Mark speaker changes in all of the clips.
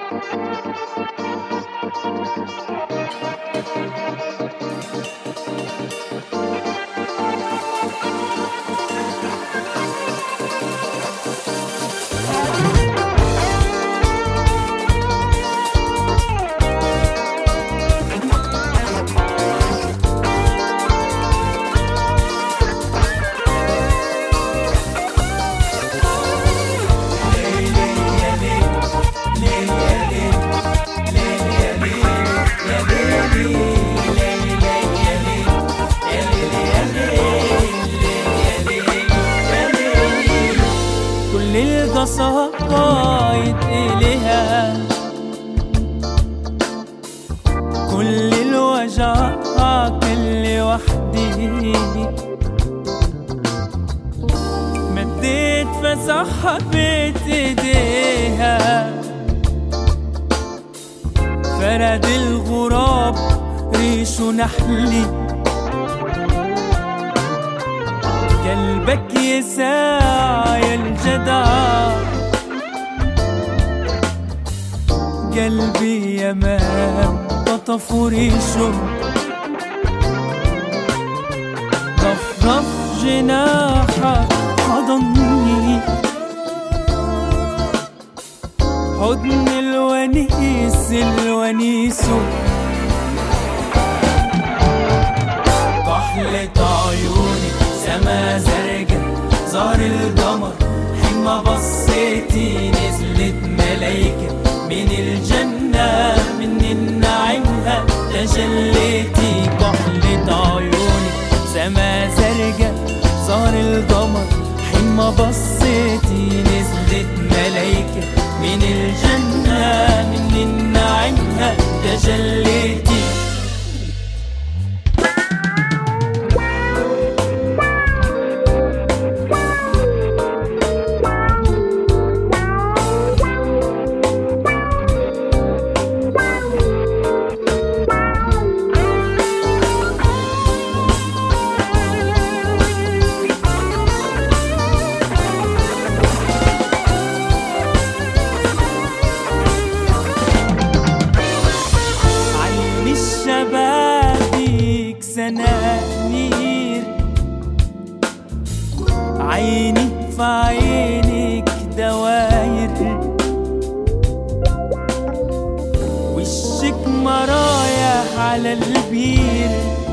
Speaker 1: كل القصايد إليها، كل الوجع كل وحدي، مديت فسحبت ايديها، فرد الغراب ريش نحلي، قلبك يساع يا الجدع، قلبي يمام قطف ريشه، رفرف جناحك حضني، حضن الونيس الونيسه، كحلة عيونك سما زرقا ظهر القمر، حين ما بصيتي نزلت ملايكة من الجنة، من نعيمها تجليتي. كحلة عيونك سما زرقا ظهر القمر، حين ما بصيتي نزلت ملايكة من الجنة، من نعيمها تجليتي. شبابيك سنانير، عيني في عينك دواير، وشك مرايح على البير،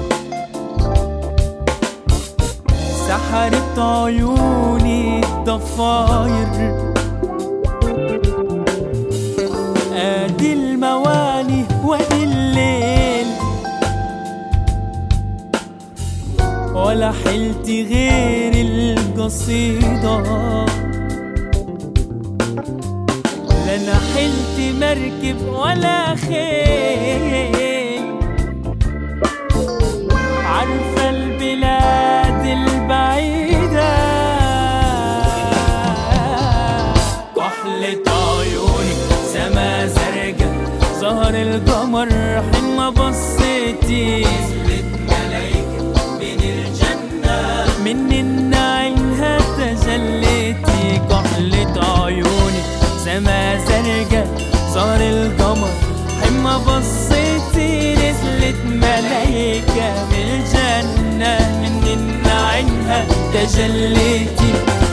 Speaker 1: سحرت عيوني الضفاير، ادي الموالي وادي الليل، ولا حلتي غير القصيدة، لا انا حلتي مركب ولا خيل، عارفة البلاد البعيدة. كحلة عيونك سما زرقا ظهر القمر، حين ما بصيتي نزلت ملايكة من الجنة، من عينها تجليتي. كحلة عيونك سما زرقا ظهر القمر، حين ما بصيتي نزلت ملايكة من الجنة، من عينها تجليتي.